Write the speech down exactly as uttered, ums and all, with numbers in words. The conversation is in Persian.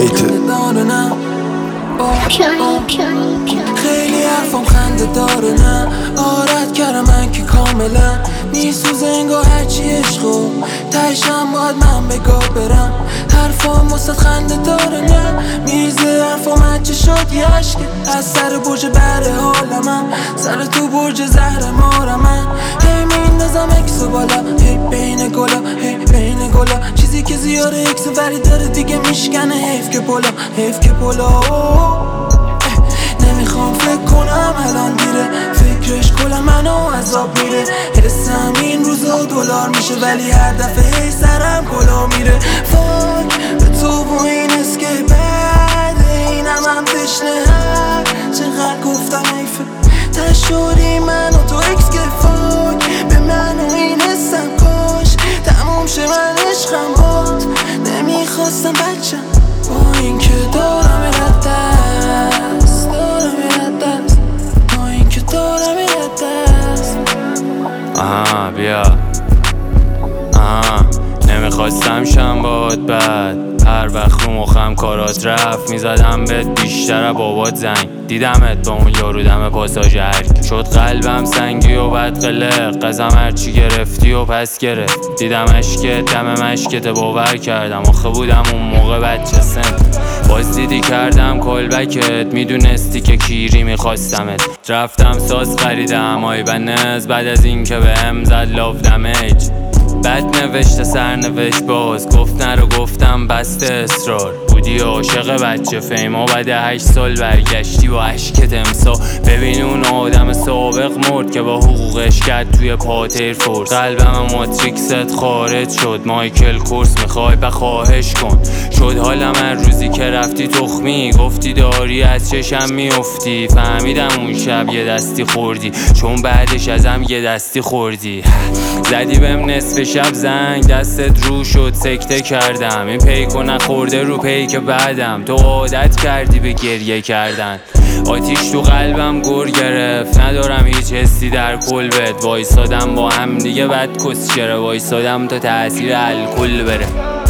بیته. خیلی حرفم خنده داره نه آرد کردم من که کاملا میسوزه انگاه هرچی عشقو تهشم باید من بگاه برم حرفام واسه خنده داره نه میریزه حرفام هرچی شد یه عشقه از سر برج بره حالمم سر تو برج زهر مارمم هی میندازم اکس و بالا هی بین گلا هی بین گلا چیزی که زیاره اکس ولی داره دیگه میشکنه حیف که پلا حیف که پلا نمیخوام فکر کنم الان دیره فکرش کلا منو عذاب میره حسم این روزا دلار میشه ولی هر دفعه هی سرم کلا میره فاک به تو و این اسکه بعد اینم هم تشنه هر چقدر گفتم حیفه تشوری من و تو اکس که فاک به من و این حسم کاش تموم شه من عشقم باد نمیخواستم بچم با این که دارم رد دست دارم رد دست با این که دارم رد دست آها بیا آها نمیخواستم شم باد بد هر وقت رو مخم کارات رفت میزدم بهت بیشتر بابات زنگ دیدمت با اون یارو دم پاساژ هرک شد قلبم سنگی و بد قلق قزم هرچی گرفتی و پس گرفت دیدم اشکت دم مشکت باور کردم آخه بودم اون موقع بچه سن باز دیدی کردم کالبکت میدونستی که کیری میخواستمت رفتم ساز خریدم آی بنز بعد از این که به هم زد لاف دمیج بد نوشته سر نوشت باز گفت نرو گفتم بسته اصرار بودی عاشق بچه فیما بعد هشت سال برگشتی با عشقت امسا ببین اون آدم سابق مرد که با حقوقش کرد توی پاتر فورس قلبم ماتریکست خارج شد مایکل کورس میخوای بخواهش کن شد حالم هر روزی که رفتی تخمی گفتی داری از چشم میافتی فهمیدم اون شب یه دستی خوردی چون بعدش ازم یه دستی خوردی زدی بهم نصف شب زنگ دستت رو شد سکته کردم این پیکو نخورده رو پیک بعدم تو عادت کردی به گریه کردن آتیش تو قلبم گر گرفت ندارم هیچ حسی در کلبت وایسادم با هم دیگه بد کسچره وایسادم تا تأثیر الکل بره